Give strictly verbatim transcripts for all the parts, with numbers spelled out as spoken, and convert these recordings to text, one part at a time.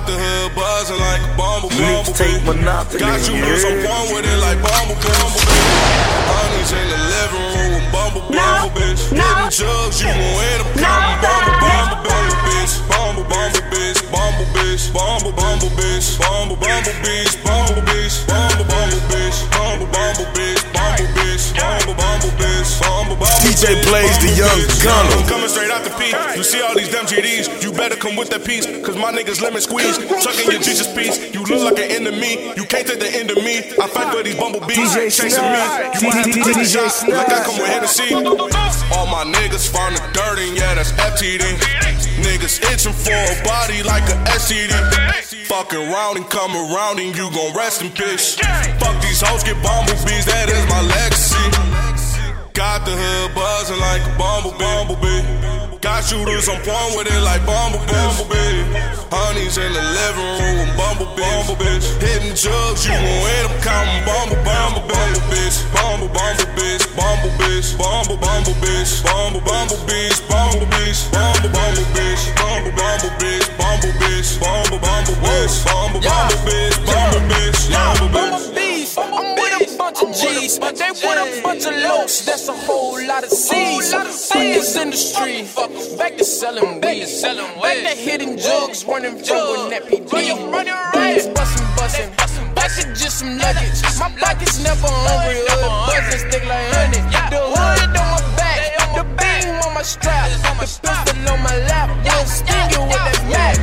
Got the hood buzzing like a bumblebee. Mixtape Monopoly. Got you with some fun with it like bumblebee. Honey's in the living room with bumble, bumble, bitch. Hitting jugs, you gon' end up counting bumble, bumble, bumble, bitch. Bumble, bumble, bitch. Bumble, bitch. Bumble, bumble, bitch. Bumble, bumble, bitch. Bumble, bitch. Bumble, bumble, bitch. Bumble, bumble, bitch. Bumble, bitch. Bumble, bumble, bitch. Bumble, bumble, D J Blaze, the young gunner. I'm coming straight out the P. You see all these damn G Ds, you better come with that piece, cause my niggas lemon squeeze. Sucking your Jesus piece, you look like an enemy. You can't take the end of me. I fight for these bumblebees chasing me. You might have to take a shot, like I come with Hennessy. All my niggas found the dirt, and yeah, that's F T D. Niggas itching for a body like a S T D. Fucking round and come around, and you gon' rest in peace. Fuck these hoes, get bumblebees, that is my legacy. Got the hood buzzing like a bumble, bumblebee. Got shooters on point with it like bumble, bumblebee. Honey's in the living room with bumble, bumble, bitch. Hitting jugs, you gon' end up counting bumble, bumble, bumble, bitch. Bumble, bumble, bitch. Bumble, bitch. Bumble, bumble, bitch. Bumble, bumble, bitch. Bumble, bitch. Bumble, bumble, bitch. Bumble, bumble, bitch. Bumble, bitch. Bumble, bumble, bitch. Bumble, bumble, bitch. Bumble, bitch. Bumble, bitch. I'm with a bunch of G's, they with a bunch of lows. That's a whole lot of C's. Fuck this industry, back to selling weed, back to hitting jugs, running from that P D. Bangs bustin', bustin', back to just some nuggets. My pockets never hungry, hood buzzin', stick like honey. The hood on my back, the beam on my strap, the pistol on my lap, we'll sting you with that Mac.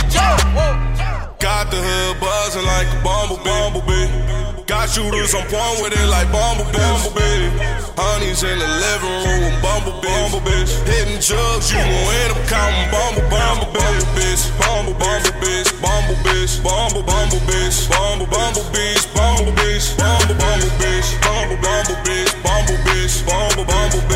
Got the hood buzzing like a bumble, bumblebee. Got shooters on point with it like bumble, bumblebee. Honey's in the living room with bumble, bumble, bitch. Hitting jugs, you gon' end up counting bumble, bumble, bumble, bitch. Bumble, bumble, bitch. Bumble, bitch. Bumble, bumble, bitch. Bumble, bumble, bitch. Bumble, bitch. Bumble, bumble, bitch. Bumble, bumble, bitch. Bumble, bitch. Bumble, bumble, bitch.